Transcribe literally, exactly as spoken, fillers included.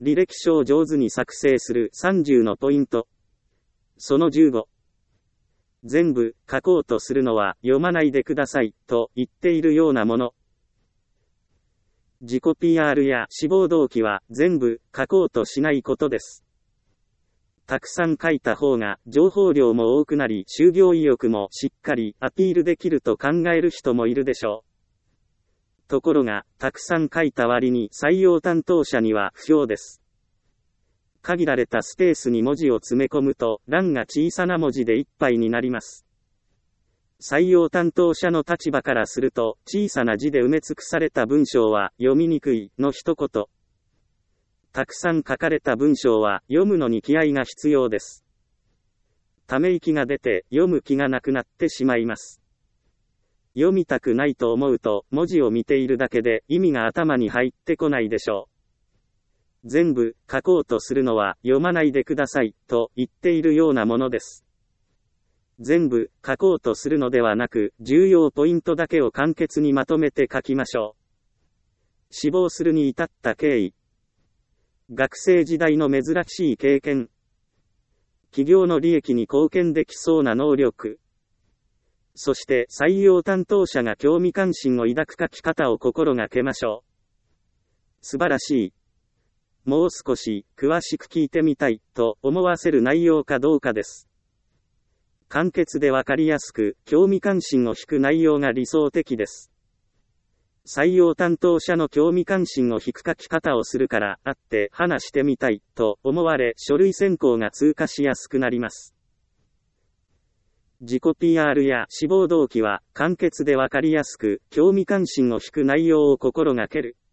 履歴書を上手に作成するさんじゅうのポイント。そのじゅうご。全部書こうとするのは読まないでくださいと言っているようなもの。自己 ピーアール や志望動機は全部書こうとしないことです。たくさん書いた方が情報量も多くなり就業意欲もしっかりアピールできると考える人もいるでしょう。ところが、たくさん書いた割に採用担当者には不評です。限られたスペースに文字を詰め込むと欄が小さな文字でいっぱいになります。採用担当者の立場からすると、小さな字で埋め尽くされた文章は読みにくいの一言。たくさん書かれた文章は読むのに気合が必要です。ため息が出て読む気がなくなってしまいます。読みたくないと思うと文字を見ているだけで意味が頭に入ってこないでしょう。全部書こうとするのは読まないでくださいと言っているようなものです。全部書こうとするのではなく、重要ポイントだけを簡潔にまとめて書きましょう。志望するに至った経緯。学生時代の珍しい経験。企業の利益に貢献できそうな能力。そして採用担当者が興味関心を抱く書き方を心がけましょう。素晴らしい。もう少し詳しく聞いてみたいと思わせる内容かどうかです。簡潔でわかりやすく、興味関心を引く内容が理想的です。採用担当者の興味関心を引く書き方をするから、会って話してみたいと思われ、書類選考が通過しやすくなります。自己 ピーアール や志望動機は、簡潔でわかりやすく、興味関心を引く内容を心がける。